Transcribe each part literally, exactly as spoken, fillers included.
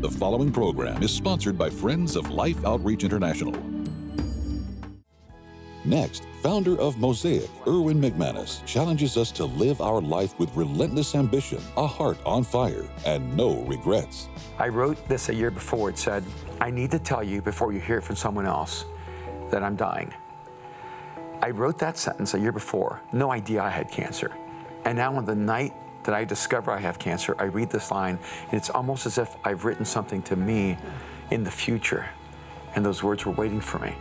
The following program is sponsored by Friends of Life Outreach International. Next, founder of Mosaic, Erwin McManus, challenges us to live our life with relentless ambition, a heart on fire, and no regrets. I wrote this a year before. It said, I need to tell you before you hear it from someone else that I'm dying. I wrote that sentence a year before, no idea I had cancer. And now on the night that I discover I have cancer, I read this line, and it's almost as if I've written something to me in the future, and those words were waiting for me.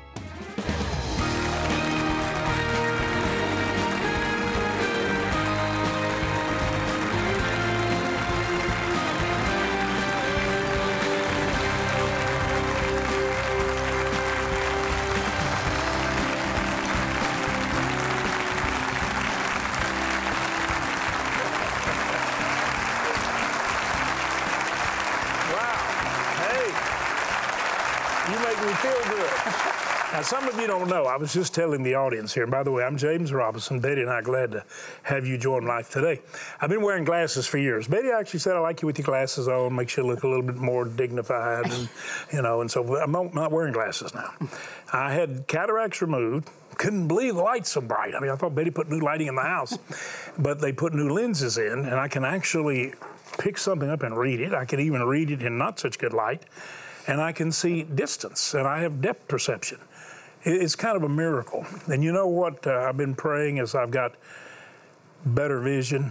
Now, some of you don't know, I was just telling the audience here, and by the way, I'm James Robison. Betty and I are glad to have you join Life Today. I've been wearing glasses for years. Betty actually said, I like you with your glasses on, makes you look a little bit more dignified, and, you know, and so I'm not wearing glasses now. I had cataracts removed. Couldn't believe the light's so bright. I mean, I thought Betty put new lighting in the house, but they put new lenses in, and I can actually pick something up and read it. I can even read it in not such good light, and I can see distance, and I have depth perception. It's kind of a miracle. And you know what uh, I've been praying as I've got better vision?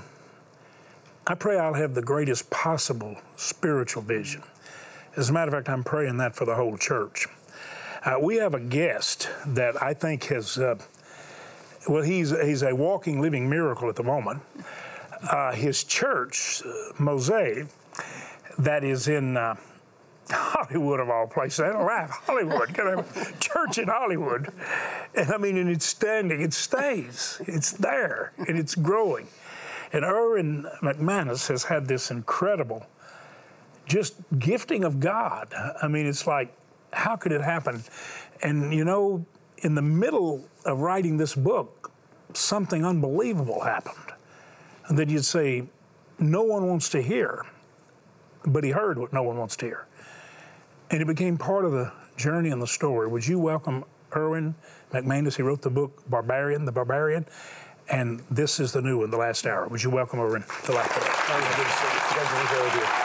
I pray I'll have the greatest possible spiritual vision. As a matter of fact, I'm praying that for the whole church. Uh, we have a guest that I think has, uh, well, he's, he's a walking, living miracle at the moment. Uh, his church, uh, Mosaic, that is in uh, Hollywood of all places. I don't laugh. Hollywood. Can I have a church in Hollywood? And I mean, and it's standing. It stays. It's there, and it's growing. And Erwin McManus has had this incredible, just gifting of God. I mean, it's like, how could it happen? And you know, in the middle of writing this book, something unbelievable happened. And that you'd say, no one wants to hear, but he heard what no one wants to hear. And it became part of the journey and the story. Would you welcome Erwin McManus? He wrote the book Barbarian, The Barbarian, and this is the new one, The Last Hour. Would you welcome Erwin to Life Today? Oh, good to see you. Good to be here with you.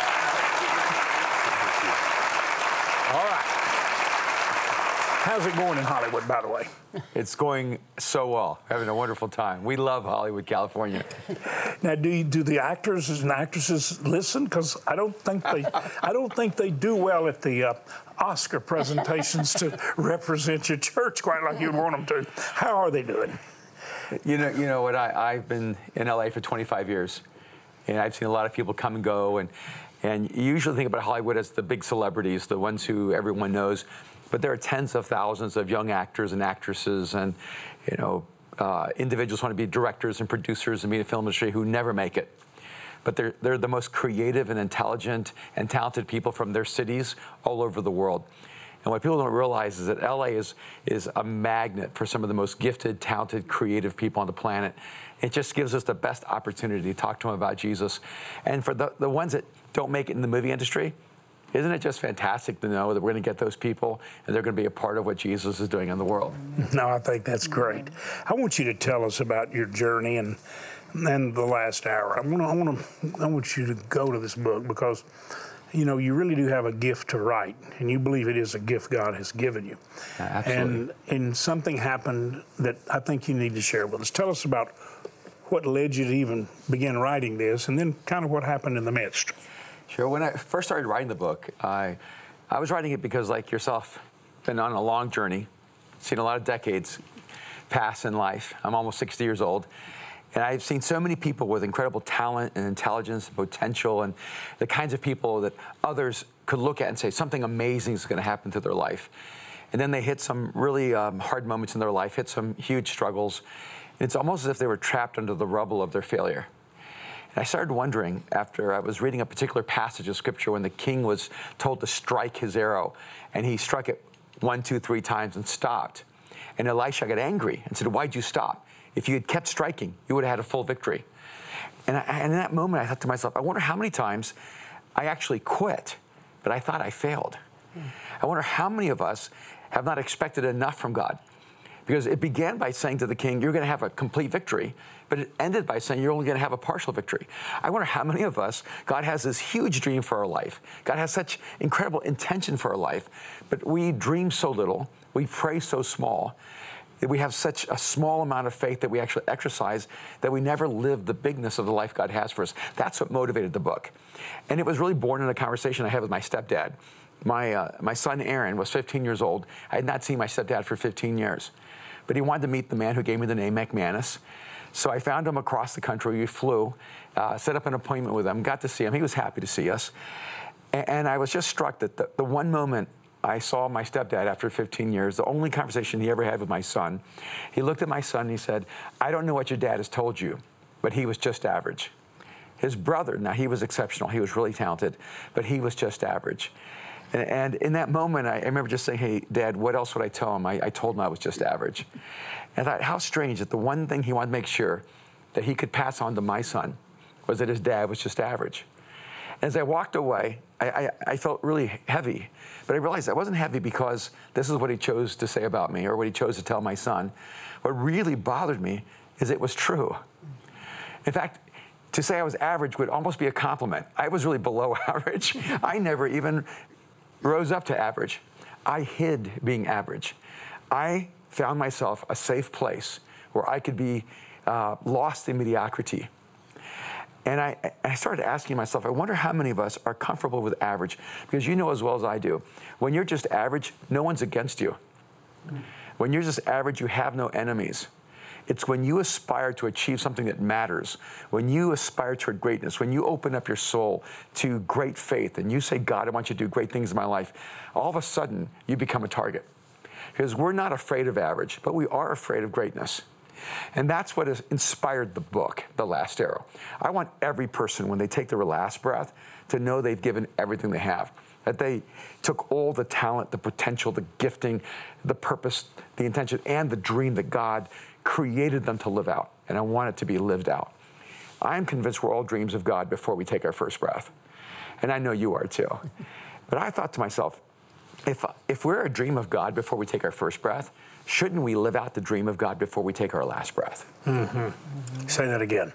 All right. How's it going in Hollywood, by the way? It's going so well. Having a wonderful time. We love Hollywood, California. Now, do you, do the actors and actresses listen? Because I don't think they, I don't think they do well at the uh, Oscar presentations to represent your church quite like you'd want them to. How are they doing? You know, you know what? I, I've been in L A for twenty-five years, and I've seen a lot of people come and go, and and you usually think about Hollywood as the big celebrities, the ones who everyone knows. But there are tens of thousands of young actors and actresses and, you know, uh, individuals who want to be directors and producers in the media film industry who never make it. But they're, they're the most creative and intelligent and talented people from their cities all over the world. And what people don't realize is that L A is, is a magnet for some of the most gifted, talented, creative people on the planet. It just gives us the best opportunity to talk to them about Jesus. And for the, the ones that don't make it in the movie industry, isn't it just fantastic to know that we're going to get those people and they're going to be a part of what Jesus is doing in the world? No, I think that's great. I want you to tell us about your journey and and the last hour. I want to, I want to, I want you to go to this book because, you know, you really do have a gift to write, and you believe it is a gift God has given you. Yeah, absolutely. And and something happened that I think you need to share with us. Tell us about what led you to even begin writing this, and then kind of what happened in the midst. Sure. When I first started writing the book, I, I was writing it because, like yourself, been on a long journey, seen a lot of decades pass in life. I'm almost sixty years old, and I've seen so many people with incredible talent and intelligence and potential, and the kinds of people that others could look at and say something amazing is going to happen to their life. And then they hit some really um, hard moments in their life, hit some huge struggles, and it's almost as if they were trapped under the rubble of their failure. And I started wondering, after I was reading a particular passage of Scripture when the king was told to strike his arrow, and he struck it one, two, three times and stopped. And Elisha got angry and said, why'd you stop? If you had kept striking, you would have had a full victory. And, I, and in that moment, I thought to myself, I wonder how many times I actually quit but I thought I failed. Mm. I wonder how many of us have not expected enough from God. Because it began by saying to the king, you're going to have a complete victory, but it ended by saying you're only going to have a partial victory. I wonder how many of us, God has this huge dream for our life. God has such incredible intention for our life, but we dream so little, we pray so small, that we have such a small amount of faith that we actually exercise that we never live the bigness of the life God has for us. That's what motivated the book. And it was really born in a conversation I had with my stepdad. My, uh, my son Aaron was fifteen years old. I had not seen my stepdad for fifteen years. But he wanted to meet the man who gave me the name McManus. So I found him across the country. We flew, uh, set up an appointment with him, got to see him. He was happy to see us. And, and I was just struck that the, the one moment I saw my stepdad after fifteen years, the only conversation he ever had with my son, he looked at my son and he said, I don't know what your dad has told you, but he was just average. His brother, now he was exceptional. He was really talented, but he was just average. And in that moment, I remember just saying, hey, Dad, what else would I tell him? I, I told him I was just average. And I thought, how strange that the one thing he wanted to make sure that he could pass on to my son was that his dad was just average. And as I walked away, I, I, I felt really heavy. But I realized I wasn't heavy because this is what he chose to say about me or what he chose to tell my son. What really bothered me is it was true. In fact, to say I was average would almost be a compliment. I was really below average. I never even rose up to average. I hid being average. I found myself a safe place where I could be uh, lost in mediocrity. And I, I started asking myself, I wonder how many of us are comfortable with average, because you know as well as I do, when you're just average, no one's against you. When you're just average, you have no enemies. It's when you aspire to achieve something that matters, when you aspire toward greatness, when you open up your soul to great faith and you say, God, I want you to do great things in my life, all of a sudden you become a target. Because we're not afraid of average, but we are afraid of greatness. And that's what has inspired the book, The Last Arrow. I want every person, when they take their last breath, to know they've given everything they have. That they took all the talent, the potential, the gifting, the purpose, the intention, and the dream that God created them to live out, and I want it to be lived out. I'm convinced we're all dreams of God before we take our first breath, and I know you are too. But I thought to myself, if, if we're a dream of God before we take our first breath, shouldn't we live out the dream of God before we take our last breath? Mm-hmm. Mm-hmm. Say that again.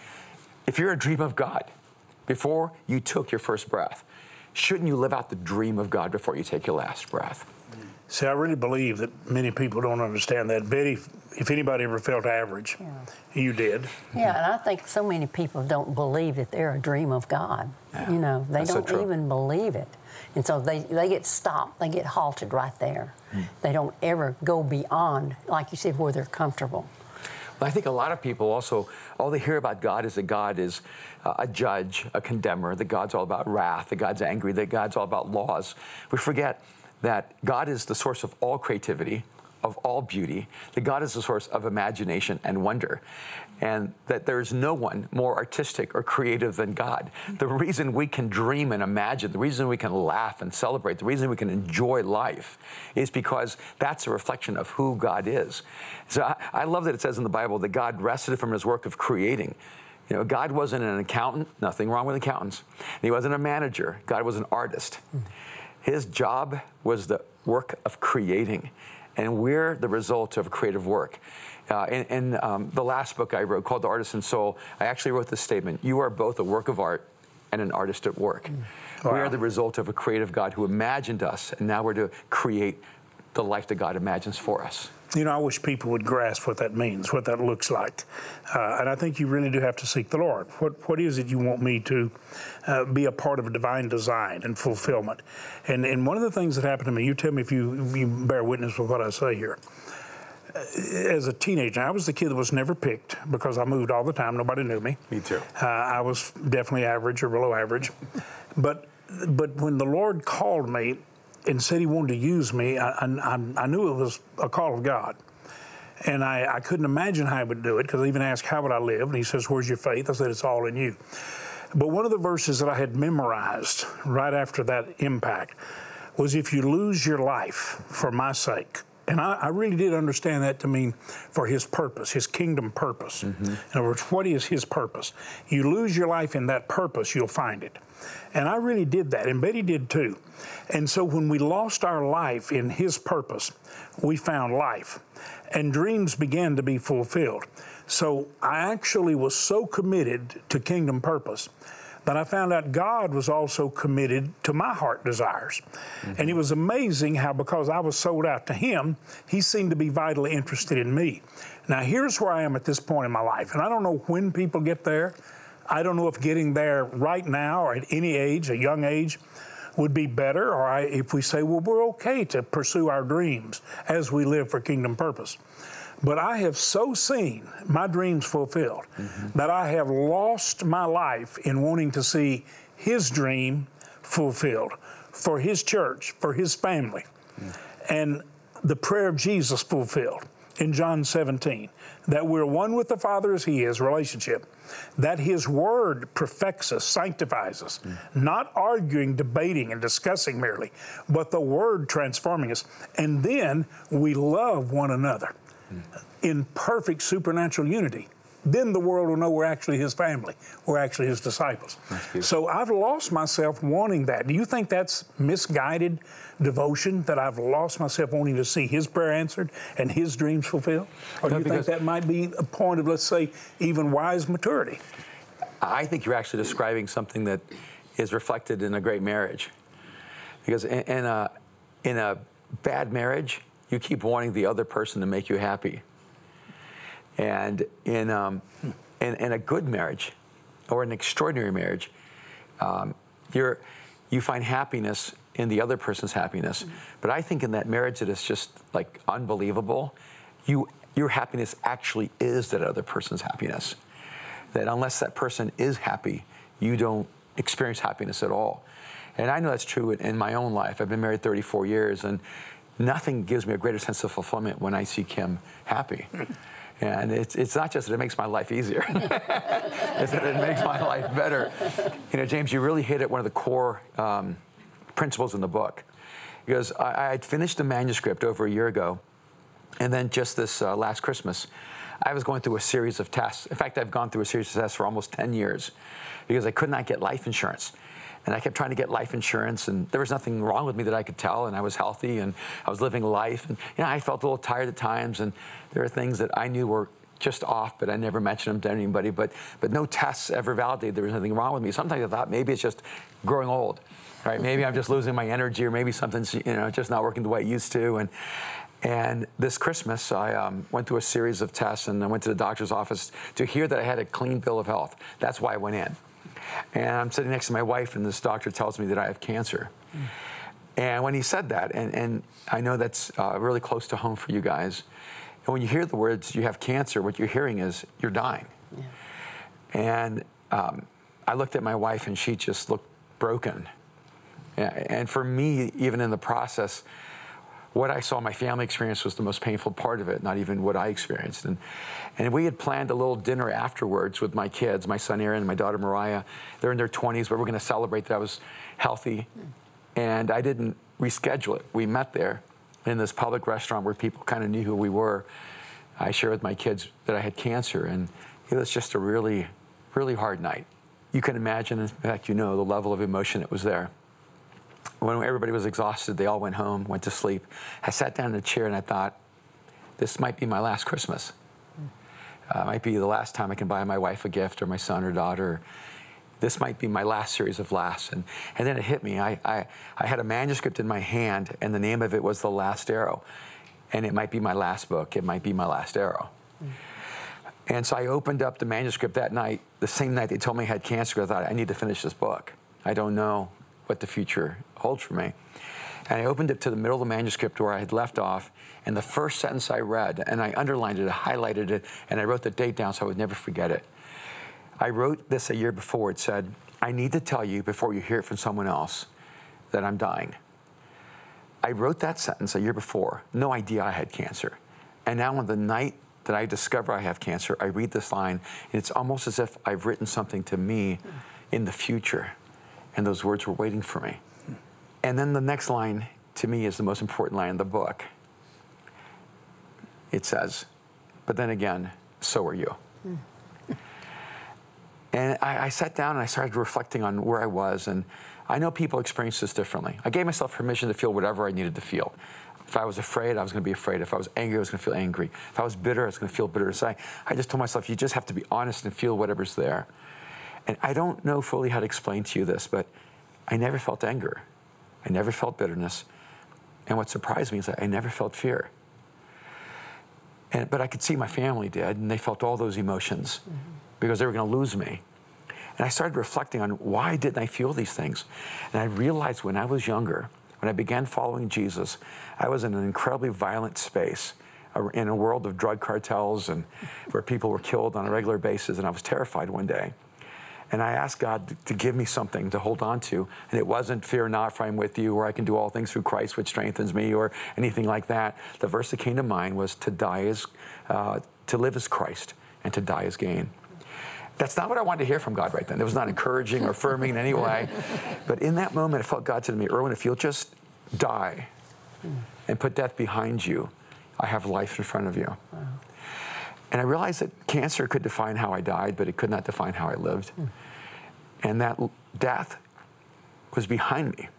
If you're a dream of God before you took your first breath, shouldn't you live out the dream of God before you take your last breath? See, I really believe that many people don't understand that. Betty, if anybody ever felt average, yeah. you did. Yeah, and I think so many people don't believe that they're a dream of God. Yeah, you know, they don't so even believe it. And so they, they get stopped, they get halted right there. Mm. They don't ever go beyond, like you said, where they're comfortable. Well, I think a lot of people also, all they hear about God is that God is uh, a judge, a condemner, that God's all about wrath, that God's angry, that God's all about laws. We forget that God is the source of all creativity, of all beauty, that God is the source of imagination and wonder, and that there's no one more artistic or creative than God. The reason we can dream and imagine, the reason we can laugh and celebrate, the reason we can enjoy life is because that's a reflection of who God is. So I, I love that it says in the Bible that God rested from his work of creating. You know, God wasn't an accountant, nothing wrong with accountants. And he wasn't a manager, God was an artist. His job was the work of creating, and we're the result of creative work. Uh, in in um, the last book I wrote, called The Artisan Soul, I actually wrote this statement: you are both a work of art and an artist at work. Wow. We are the result of a creative God who imagined us, and now we're to create the life that God imagines for us. You know, I wish people would grasp what that means, what that looks like. Uh, and I think you really do have to seek the Lord. What What is it you want me to uh, be a part of a divine design and fulfillment? And and one of the things that happened to me, you tell me if you, if you bear witness with what I say here. As a teenager, I was the kid that was never picked because I moved all the time. Nobody knew me. Me too. Uh, I was definitely average or below average. but But when the Lord called me and said he wanted to use me, I, I, I knew it was a call of God. And I, I couldn't imagine how he would do it, because I even asked, how would I live? And he says, where's your faith? I said, it's all in you. But one of the verses that I had memorized right after that impact was, if you lose your life for my sake, And I, I really did understand that to mean for his purpose, his kingdom purpose. Mm-hmm. In other words, what is his purpose? You lose your life in that purpose, you'll find it. And I really did that, and Betty did too. And so when we lost our life in his purpose, we found life, and dreams began to be fulfilled. So I actually was so committed to kingdom purpose that I found out God was also committed to my heart desires. Mm-hmm. And it was amazing how, because I was sold out to him, he seemed to be vitally interested in me. Now, here's where I am at this point in my life, and I don't know when people get there. I don't know if getting there right now or at any age, a young age, would be better, or I, if we say, well, we're okay to pursue our dreams as we live for kingdom purpose. But I have so seen my dreams fulfilled mm-hmm. that I have lost my life in wanting to see his dream fulfilled for his church, for his family. Mm. And the prayer of Jesus fulfilled in John seventeen, that we're one with the Father as he is, relationship, that his word perfects us, sanctifies us, mm. not arguing, debating, and discussing merely, but the word transforming us. And then we love one another mm. in perfect supernatural unity. Then the world will know we're actually his family. We're actually his disciples. So I've lost myself wanting that. Do you think that's misguided devotion, that I've lost myself wanting to see his prayer answered and his dreams fulfilled? Or do you think that might be a point of, let's say, even wise maturity? I think you're actually describing something that is reflected in a great marriage. Because in, in, a, in a bad marriage, you keep wanting the other person to make you happy. And in, um, in, in a good marriage, or an extraordinary marriage, um, you're, you find happiness in the other person's happiness. Mm-hmm. But I think in that marriage that is just like unbelievable, you, your happiness actually is that other person's happiness. That unless that person is happy, you don't experience happiness at all. And I know that's true in, in my own life. I've been married thirty-four years, and nothing gives me a greater sense of fulfillment when I see Kim happy. And it's it's not just that it makes my life easier, it's that it makes my life better. You know, James, you really hit at one of the core um, principles in the book. Because I, I had finished the manuscript over a year ago, and then just this uh, last Christmas, I was going through a series of tests. In fact, I've gone through a series of tests for almost ten years because I could not get life insurance. And I kept trying to get life insurance, and there was nothing wrong with me that I could tell, and I was healthy, and I was living life. And you know, I felt a little tired at times, and there are things that I knew were just off, but I never mentioned them to anybody. But but no tests ever validated there was nothing wrong with me. Sometimes I thought maybe it's just growing old, right? Maybe I'm just losing my energy, or maybe something's you know just not working the way it used to. And and this Christmas, I um, went through a series of tests, and I went to the doctor's office to hear that I had a clean bill of health. That's why I went in. And I'm sitting next to my wife, and this doctor tells me that I have cancer. Mm. And when he said that, and, and I know that's uh, really close to home for you guys, and when you hear the words, you have cancer, what you're hearing is, you're dying. Yeah. And um, I looked at my wife, and she just looked broken. And for me, even in the process, what I saw my family experience was the most painful part of it, not even what I experienced. And and we had planned a little dinner afterwards with my kids, my son Aaron and my daughter Mariah. They're in their twenties, but we're going to celebrate that I was healthy. And I didn't reschedule it. We met there in this public restaurant where people kind of knew who we were. I shared with my kids that I had cancer, and it was just a really, really hard night. You can imagine, in fact, you know, the level of emotion that was there. When everybody was exhausted, they all went home, went to sleep. I sat down in a chair and I thought, this might be my last Christmas. Uh, might be the last time I can buy my wife a gift, or my son or daughter. This might be my last series of lasts. And, and then it hit me. I, I, I had a manuscript in my hand, and the name of it was The Last Arrow. And it might be my last book. It might be my last arrow. Mm. And so I opened up the manuscript that night, the same night they told me I had cancer. I thought, I need to finish this book. I don't know what the future holds for me. And I opened it to the middle of the manuscript where I had left off, and the first sentence I read, and I underlined it, I highlighted it, and I wrote the date down so I would never forget it. I wrote this a year before. It said, I need to tell you before you hear it from someone else that I'm dying. I wrote that sentence a year before, no idea I had cancer. And now on the night that I discover I have cancer, I read this line, and it's almost as if I've written something to me in the future. And those words were waiting for me. And then the next line, to me, is the most important line in the book. it says. But then again, so are you. Mm. And I, I sat down and I started reflecting on where I was, and I know people experience this differently. I gave myself permission to feel whatever I needed to feel. If I was afraid, I was going to be afraid. If I was angry, I was going to feel angry. If I was bitter, I was going to feel bitter. So I, I just told myself, you just have to be honest and feel whatever's there. And I don't know fully how to explain to you this, but I never felt anger. I never felt bitterness. And what surprised me is that I never felt fear. And, but I could see my family did, and they felt all those emotions mm-hmm. because they were going to lose me. And I started reflecting on why didn't I feel these things? And I realized when I was younger, when I began following Jesus, I was in an incredibly violent space, in a world of drug cartels and where people were killed on a regular basis, and I was terrified one day. And I asked God to give me something to hold on to, and it wasn't fear not, for I am with you, or I can do all things through Christ which strengthens me, or anything like that. The verse that came to mind was to die as, uh, to live as Christ, and to die as gain. That's not what I wanted to hear from God right then. It was not encouraging or affirming in any way. But in that moment, I felt God said to me, Erwin, if you'll just die and put death behind you, I have life in front of you. Wow. And I realized that cancer could define how I died, but it could not define how I lived. Mm. And that death was behind me.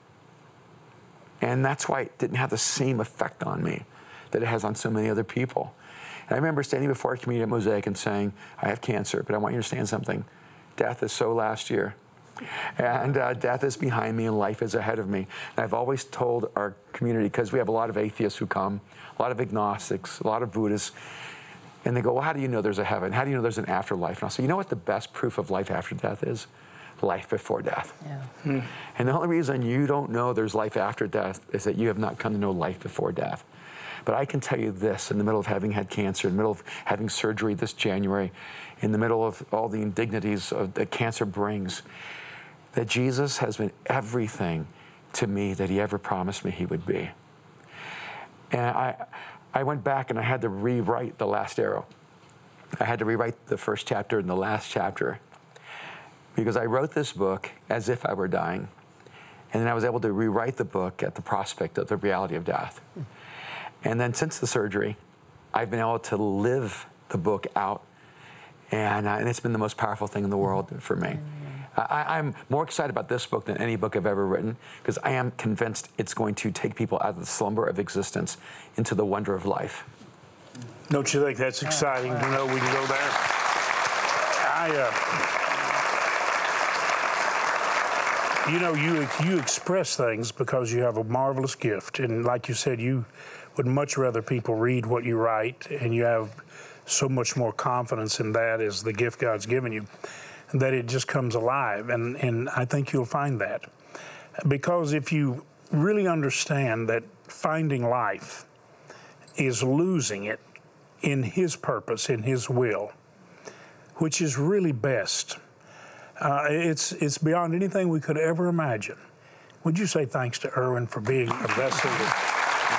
And that's why it didn't have the same effect on me that it has on so many other people. And I remember standing before a community at Mosaic and saying, I have cancer, but I want you to understand something. Death is so last year. And uh, death is behind me and life is ahead of me. And I've always told our community, because we have a lot of atheists who come, a lot of agnostics, a lot of Buddhists, and they go, well, how do you know there's a heaven? How do you know there's an afterlife? And I'll say, you know what the best proof of life after death is? Life before death. Yeah. Hmm. And the only reason you don't know there's life after death is that you have not come to know life before death. But I can tell you this, in the middle of having had cancer, in the middle of having surgery this January, in the middle of all the indignities of, that cancer brings, that Jesus has been everything to me that he ever promised me he would be. And I, I went back and I had to rewrite The Last Arrow. I had to rewrite the first chapter and the last chapter, because I wrote this book as if I were dying. And then I was able to rewrite the book at the prospect of the reality of death. And then since the surgery, I've been able to live the book out, and, uh, and it's been the most powerful thing in the world for me. I, I'm more excited about this book than any book I've ever written, because I am convinced it's going to take people out of the slumber of existence into the wonder of life. Don't you think that's exciting to know we can go there? I, uh, you know, you you express things because you have a marvelous gift, and like you said, you would much rather people read what you write, and you have so much more confidence in that as the gift God's given you, that it just comes alive. And, and I think you'll find that. Because if you really understand that finding life is losing it in his purpose, in his will, which is really best, uh, it's, it's beyond anything we could ever imagine. Would you say thanks to Erwin for being a vessel that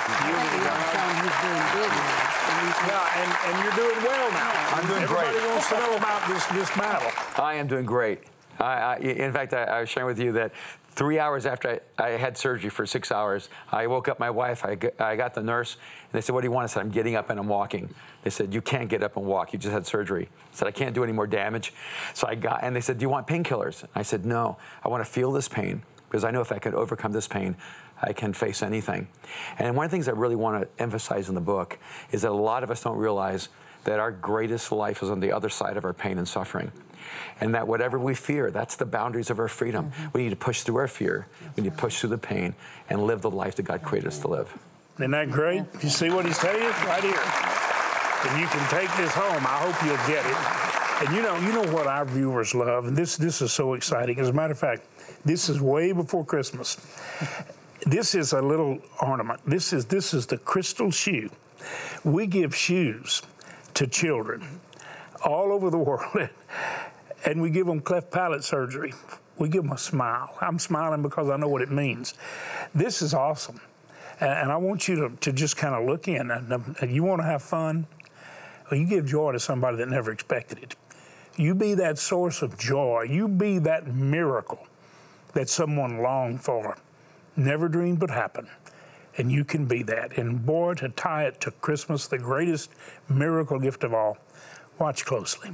Yeah, and, and you're doing well now. I'm doing Everybody great. Everybody wants to know about this, this battle. I am doing great. I, I, in fact, I, I was sharing with you that three hours after I, I had surgery for six hours, I woke up my wife, I, I got the nurse, and they said, what do you want? I said, I'm getting up and I'm walking. They said, you can't get up and walk. You just had surgery. I said, I can't do any more damage. So I got, and they said, do you want painkillers? I said, no, I want to feel this pain, because I know if I can overcome this pain, I can face anything. And one of the things I really want to emphasize in the book is that a lot of us don't realize that our greatest life is on the other side of our pain and suffering. And that whatever we fear, that's the boundaries of our freedom. Mm-hmm. We need to push through our fear. That's we need right. to push through the pain and live the life that God created us to live. Isn't that great? You see what he's telling you? Right here. And you can take this home. I hope you'll get it. And you know, you know what our viewers love, and this, this is so exciting. As a matter of fact, this is way before Christmas. This is a little ornament. This is this is the crystal shoe. We give shoes to children all over the world, and we give them cleft palate surgery. We give them a smile. I'm smiling because I know what it means. This is awesome, and I want you to, to just kind of look in. And you want to have fun? Well, you give joy to somebody that never expected it. You be that source of joy. You be that miracle that someone longed for, never dreamed would happen. and you can be that. And boy, to tie it to Christmas, the greatest miracle gift of all, watch closely.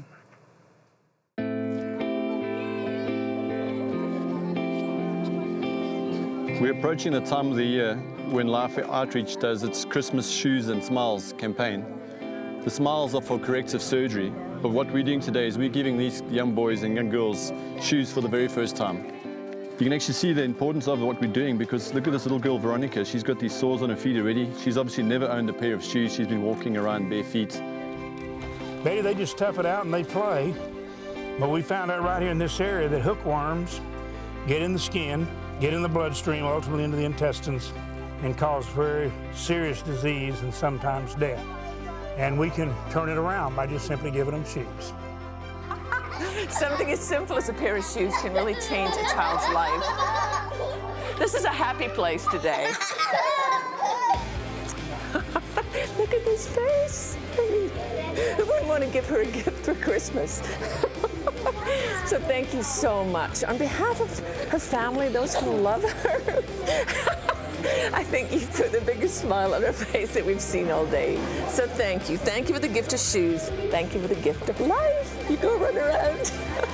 We're approaching the time of the year when Life Outreach does its Christmas Shoes and Smiles campaign. The smiles are for corrective surgery, but what we're doing today is we're giving these young boys and young girls shoes for the very first time. You can actually see the importance of what we're doing, because look at this little girl, Veronica. She's got these sores on her feet already. She's obviously never owned a pair of shoes. She's been walking around bare feet. Maybe they just tough it out and they play, but we found out right here in this area that hookworms get in the skin, get in the bloodstream, ultimately into the intestines, and cause very serious disease and sometimes death. And we can turn it around by just simply giving them shoes. Something as simple as a pair of shoes can really change a child's life. This is a happy place today. Look at this face. Who wouldn't want to give her a gift for Christmas? So thank you so much. On behalf of her family, those who love her, I think you've put the biggest smile on her face that we've seen all day. So thank you. Thank you for the gift of shoes. Thank you for the gift of life. You go run around.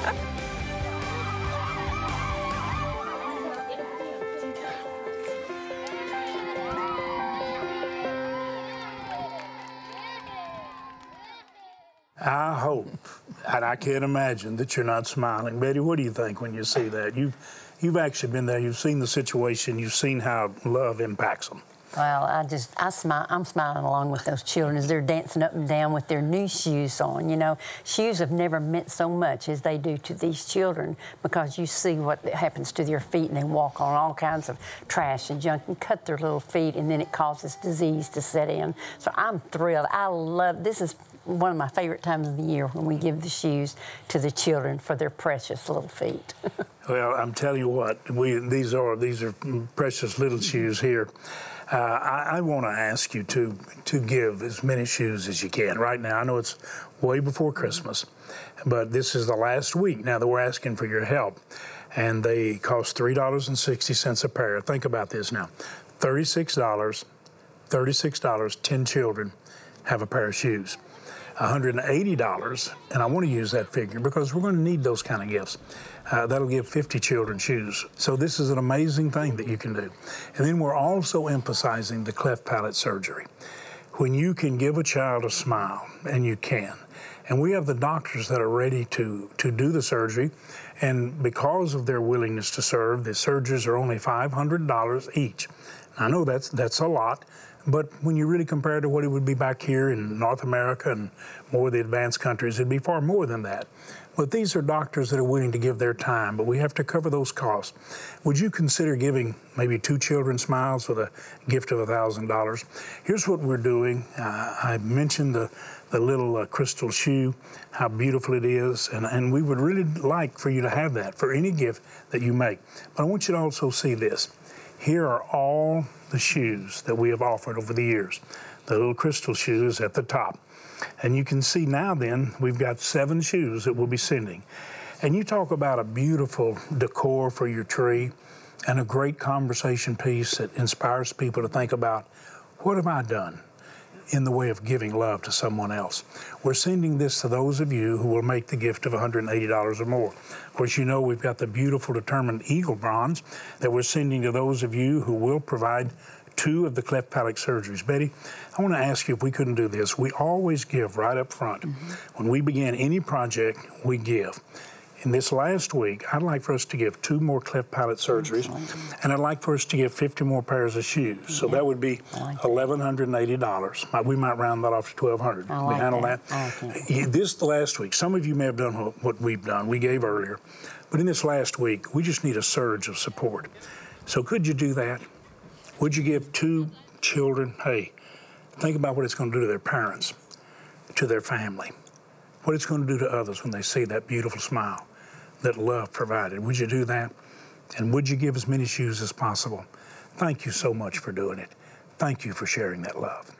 I hope, and I can't imagine that you're not smiling. Betty, what do you think when you see that? You've, you've actually been there. You've seen the situation. You've seen how love impacts them. Well, I just, I smile, I'm smiling along with those children as they're dancing up and down with their new shoes on. You know, shoes have never meant so much as they do to these children, because you see what happens to their feet, and they walk on all kinds of trash and junk and cut their little feet, and then it causes disease to set in. So I'm thrilled. I love, this is one of my favorite times of the year, when we give the shoes to the children for their precious little feet. Well, I'm telling you what, we, these are, these are precious little shoes here. Uh, I, I want to ask you to, to give as many shoes as you can. Right now, I know it's way before Christmas, but this is the last week now that we're asking for your help. And they cost three dollars and sixty cents a pair. Think about this now. thirty-six dollars, thirty-six dollars, ten children have a pair of shoes. one hundred eighty dollars, and I want to use that figure because we're going to need those kind of gifts. Uh, that'll give fifty children shoes. So this is an amazing thing that you can do. And then we're also emphasizing the cleft palate surgery. When you can give a child a smile, and you can, and we have the doctors that are ready to, to do the surgery, and because of their willingness to serve, the surgeries are only five hundred dollars each. I know that's, that's a lot, but when you really compare it to what it would be back here in North America and more of the advanced countries, it'd be far more than that. But these are doctors that are willing to give their time, but we have to cover those costs. Would you consider giving maybe two children smiles with a gift of one thousand dollars? Here's what we're doing. Uh, I mentioned the, the little uh, crystal shoe, how beautiful it is, and, and we would really like for you to have that for any gift that you make. But I want you to also see this. Here are all the shoes that we have offered over the years. The little crystal shoes at the top. And you can see now then, we've got seven shoes that we'll be sending. And you talk about a beautiful decor for your tree and a great conversation piece that inspires people to think about, what have I done in the way of giving love to someone else? We're sending this to those of you who will make the gift of one hundred eighty dollars or more. Of course, you know we've got the beautiful Determined Eagle Bronze that we're sending to those of you who will provide two of the cleft palate surgeries. Betty, I want to ask you if we couldn't do this. We always give right up front. Mm-hmm. When we begin any project, we give. In this last week, I'd like for us to give two more cleft palate surgeries, mm-hmm. and I'd like for us to give fifty more pairs of shoes. Mm-hmm. So that would be like one thousand one hundred eighty dollars. We might round that off to twelve hundred dollars. I we handle that. that. I like this the last week. Some of you may have done what, what we've done. We gave earlier. But in this last week, we just need a surge of support. So could you do that? Would you give two children, hey, think about what it's going to do to their parents, to their family, what it's going to do to others when they see that beautiful smile that love provided. Would you do that? And would you give as many shoes as possible? Thank you so much for doing it. Thank you for sharing that love.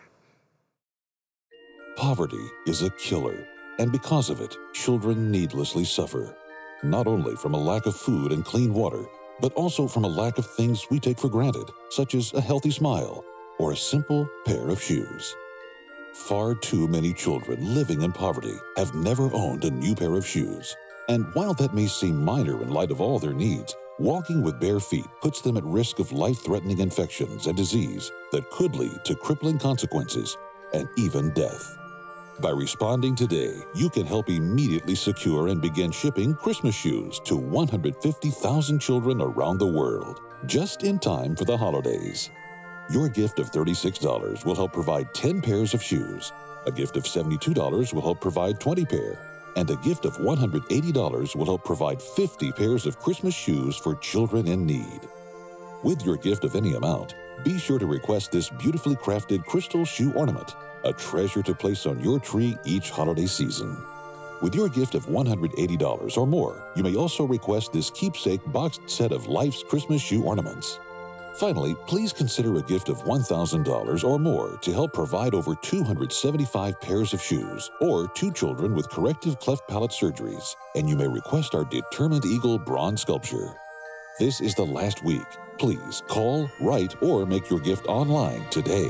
Poverty is a killer, and because of it, children needlessly suffer, not only from a lack of food and clean water, but also from a lack of things we take for granted, such as a healthy smile, or a simple pair of shoes. Far too many children living in poverty have never owned a new pair of shoes. And while that may seem minor in light of all their needs, walking with bare feet puts them at risk of life-threatening infections and disease that could lead to crippling consequences and even death. By responding today, you can help immediately secure and begin shipping Christmas shoes to one hundred fifty thousand children around the world, just in time for the holidays. Your gift of thirty-six dollars will help provide ten pairs of shoes. A gift of seventy-two dollars will help provide twenty pairs. And a gift of one hundred eighty dollars will help provide fifty pairs of Christmas shoes for children in need. With your gift of any amount, be sure to request this beautifully crafted crystal shoe ornament, a treasure to place on your tree each holiday season. With your gift of one hundred eighty dollars or more, you may also request this keepsake boxed set of Life's Christmas shoe ornaments. Finally, please consider a gift of one thousand dollars or more to help provide over two hundred seventy-five pairs of shoes or two children with corrective cleft palate surgeries, and you may request our Determined Eagle bronze sculpture. This is the last week. Please call, write, or make your gift online today.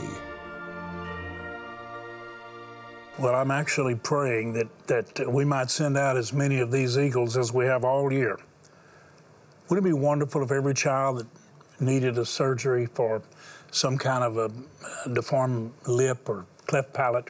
Well, I'm actually praying that, that we might send out as many of these eagles as we have all year. Wouldn't it be wonderful if every child that needed a surgery for some kind of a deformed lip or cleft palate,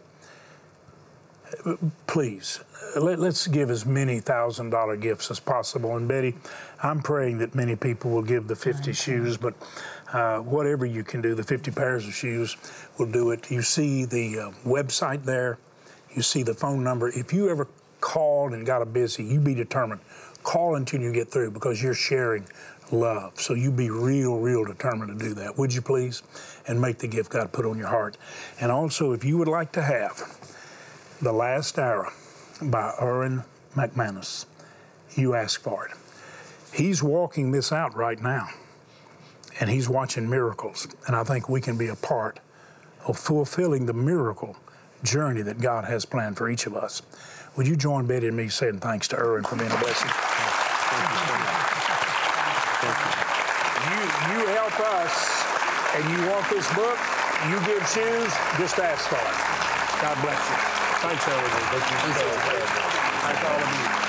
please, let, let's give as many thousand dollar gifts as possible. And Betty, I'm praying that many people will give the fifty shoes, but uh, whatever you can do, the fifty pairs of shoes will do it. You see the uh, website there, you see the phone number. If you ever called and got a busy, you be determined. Call until you get through, because you're sharing love. So you be real, real determined to do that. Would you please? And make the gift God put on your heart. And also, if you would like to have The Last Hour by Erwin McManus, you ask for it. He's walking this out right now, and he's watching miracles. And I think we can be a part of fulfilling the miracle journey that God has planned for each of us. Would you join Betty and me saying thanks to Erwin for being a blessing? Thank you so much. Thank you. You, you help us, and you want this book, you give shoes, just ask for it. God bless you. Thanks, Erwin. Thank you so much. Thank all of you.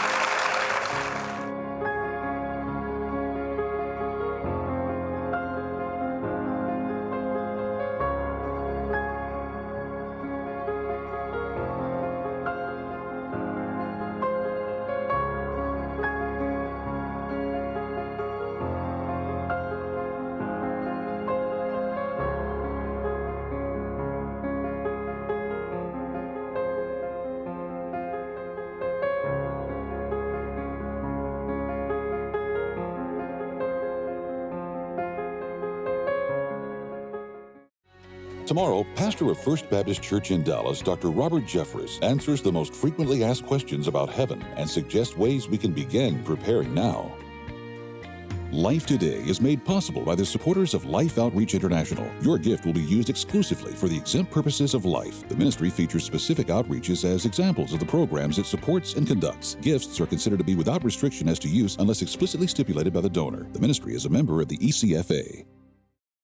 Tomorrow, pastor of First Baptist Church in Dallas, Doctor Robert Jeffress, answers the most frequently asked questions about heaven and suggests ways we can begin preparing now. Life Today is made possible by the supporters of Life Outreach International. Your gift will be used exclusively for the exempt purposes of life. The ministry features specific outreaches as examples of the programs it supports and conducts. Gifts are considered to be without restriction as to use unless explicitly stipulated by the donor. The ministry is a member of the E C F A.